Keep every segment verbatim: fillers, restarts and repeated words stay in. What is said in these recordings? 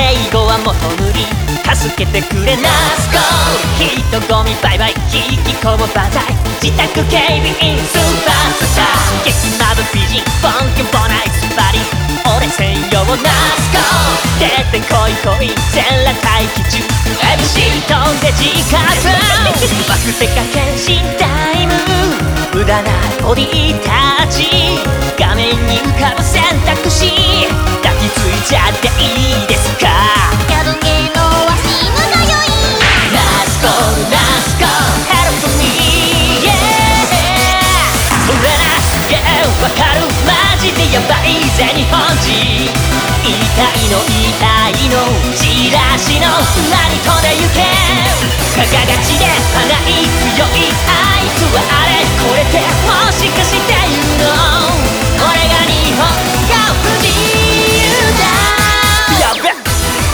英語はもう無理、助けてくれナスコ人混みバイバイ引きこもバザイ自宅警備員スーパースター激マブ美人フォンキンボナイスバリ俺専用ナスコ出てこいこい全裸待機中 エムシー 飛んで自覚バクテカ検診タイム無駄なボディタッチ画面に浮かぶ選択肢抱きついちゃっていいですかやる芸能は死ぬがよいナスコナスコ Help me yeah それなすげえわかるマジでヤバいぜ日本人言いたいの言いたいのチラシの裏に飛んでゆけかががちで花い強いあいつはあれこれってもしかして言うのこれが日本が不自由だやべっ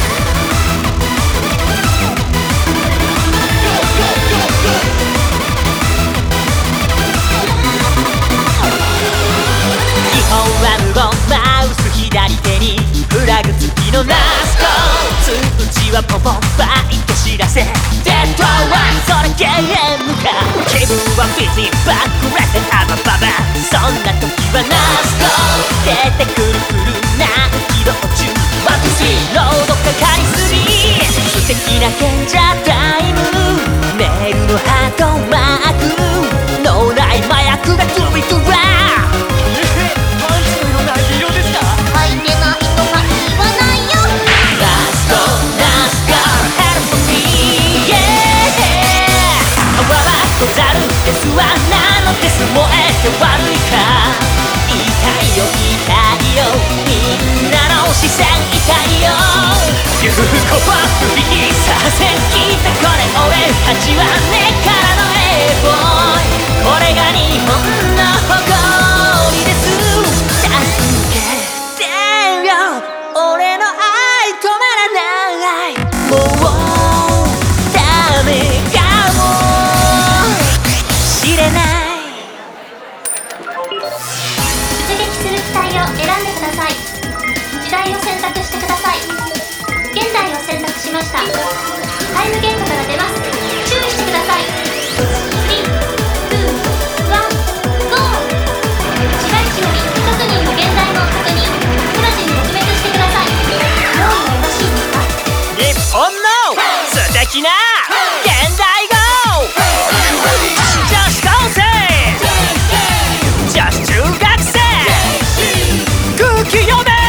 基本は無言マウス左手にフラグ付きのナスコ通知はポンポンバイト知らせデッドラインそれゲームか気分はフィジーバックレッドアバババそんな時はナスコ出てくるくるな起動中ワンツースリーロードかかりすぎ素敵な賢者タイムメールのハートマーク脳内麻薬が飛び飛ばパンチのような色ですか相手の人が言わないよナスコナスコ Help me yeah 泡はござるですわなのです燃えて悪いか言いたいよ言いたいよみんなの視線痛いよ言うこと不利させ聞いてこれ俺たちは根っからの A ボーイこれが日本の誇りです助けてよ俺の愛止まらないもうダメかもしれない出撃する機体を選んでください時代を選択してください現代を選択しましたタイムゲートから出ます注意してくださいスリー、ツー、ワン、ゴー市街地より不確認の現在も確認直ちに撲滅してください用意はよろしいですか日本の素敵な現代語女子高生女子中学生空気読め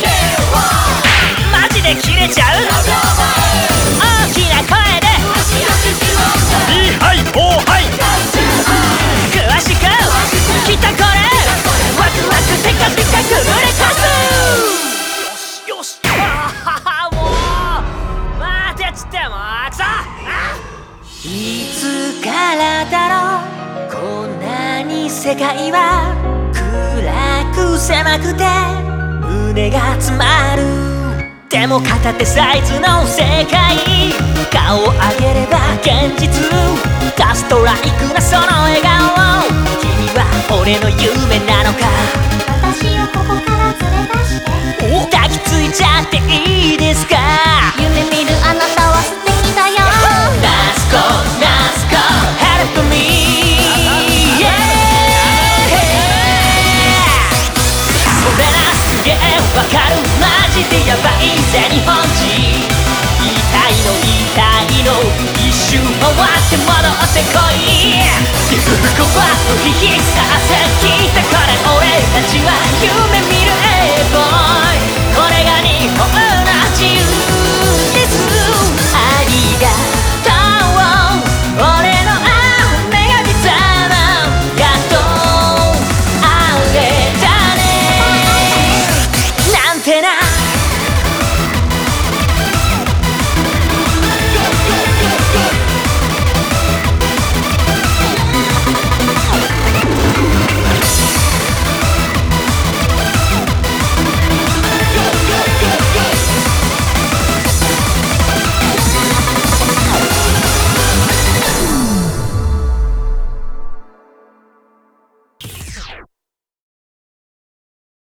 マジで切れちゃう大きな声でいいはいおーはい詳しくきっとこれワクワクテカテカくぐれかすよしよしあははもう待てっつってもうくそいつからだろうこんなに世界は暗く狭くて胸が詰まるでも片手サイズの世界顔を上げれば現実ガストライクなその笑顔君は俺の夢なのか私をここから連れ出して抱きついちゃっていいですか夢見るあなたは素敵だよナスコナスコ Help me yeah それなすげえわかるマジでヤバいぜ日本人言いたいの言いたいの一周回って戻ってこい言うことは不必させ聞いてこれ俺たちは夢見る英語